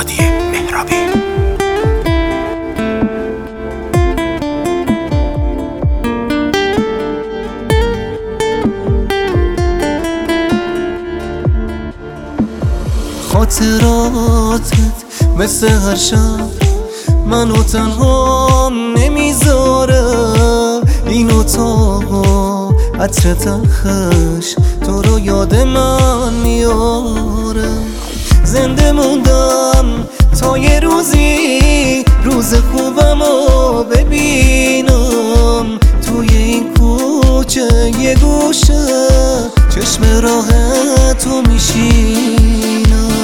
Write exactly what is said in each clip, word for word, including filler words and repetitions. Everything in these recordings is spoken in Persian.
هادی مهرابی. خاطراتت مثل هر شب منو تنها نمیذاره، این اتاق عطر تلخش تو رو یاد من میاره. زنده موندم تا یه روزی روز خوبمو ببینم، توی این کوچه یه گوشه چشم راه تو میشینم.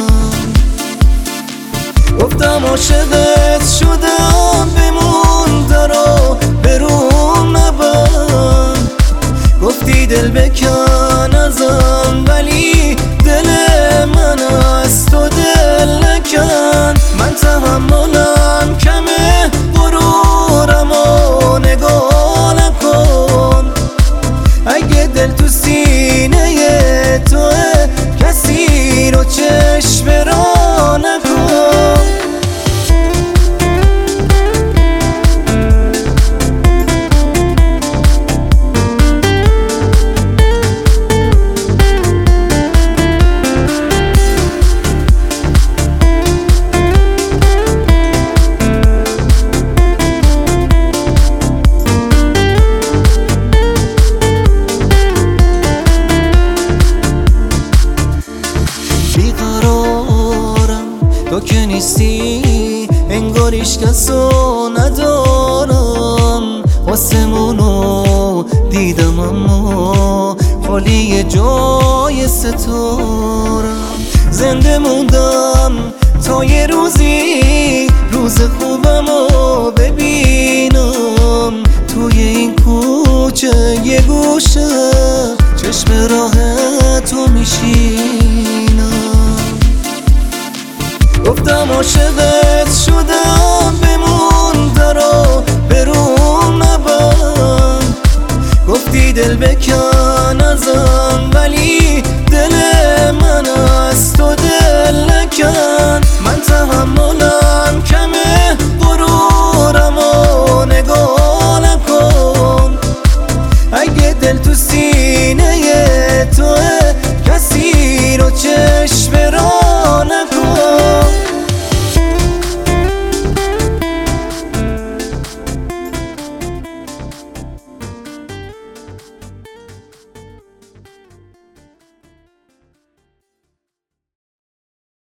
گفتم عاشقت شدم بمون درو بروم نبند، گفتی دل بکن ازم ولی دل من از تو دل نکن. من تحملم کمه غرورم و نگاه نکن، اگه دل تو سینه توه کسی رو چشم را نکن. تو که نیستی انگار هیچ کسو ندارم، آسمونو دیدم اما خالی جای ستارم. زنده موندم تا یه روزی روز خوبمو ببینم، توی این کوچه یه گوشه چشم راه تو میشینم. گفتم عاشقت